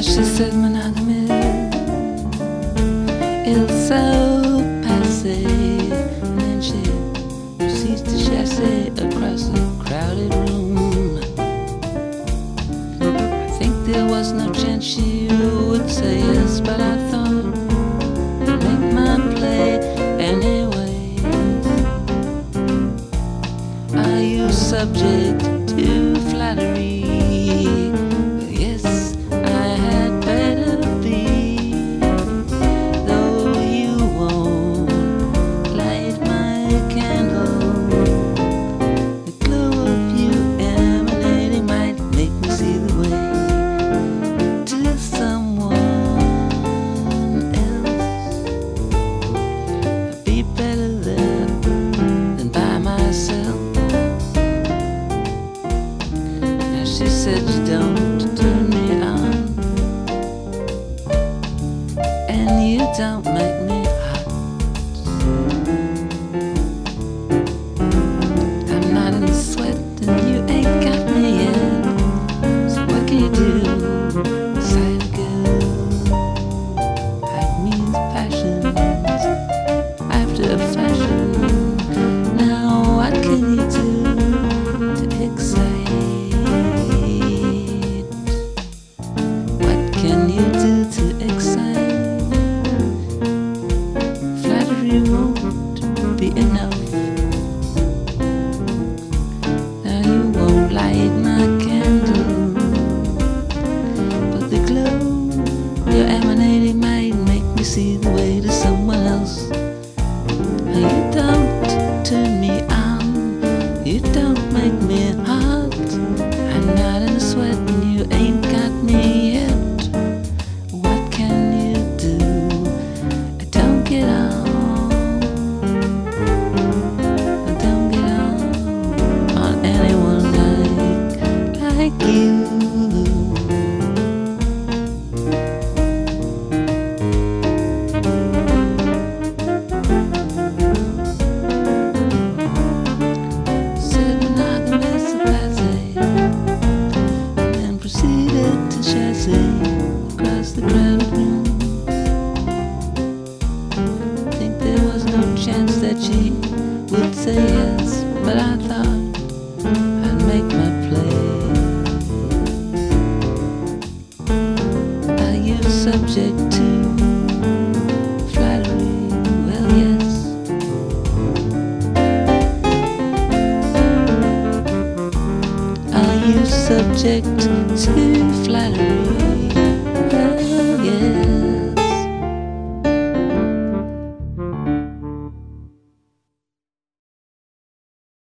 she said monogamy is so passe, and then she proceeds to chasse across the crowded room. I think there was no chance she would say yes, but I thought I'd make my play anyway. Are you subject to flattery? She said, don't turn me on, and you don't make me hot. I'm not in the sweat, and you ain't got me yet. So what can you do? Decide to go. Hide me with passions after a fashion. Now what can you do to excite? Can you do to excite? Flattery won't be enough. Now you won't light my candle, but the glow you're emanating might make me see the way to someone else. Now you don't turn me on, you don't make me hot. I'm not in a sweat and you ain't got me yet. Across the crowded room. Think there was no chance that she would say yes, but I thought I'd make my play. Are you subject to flattery? Well, yes. Are you subject to flattery?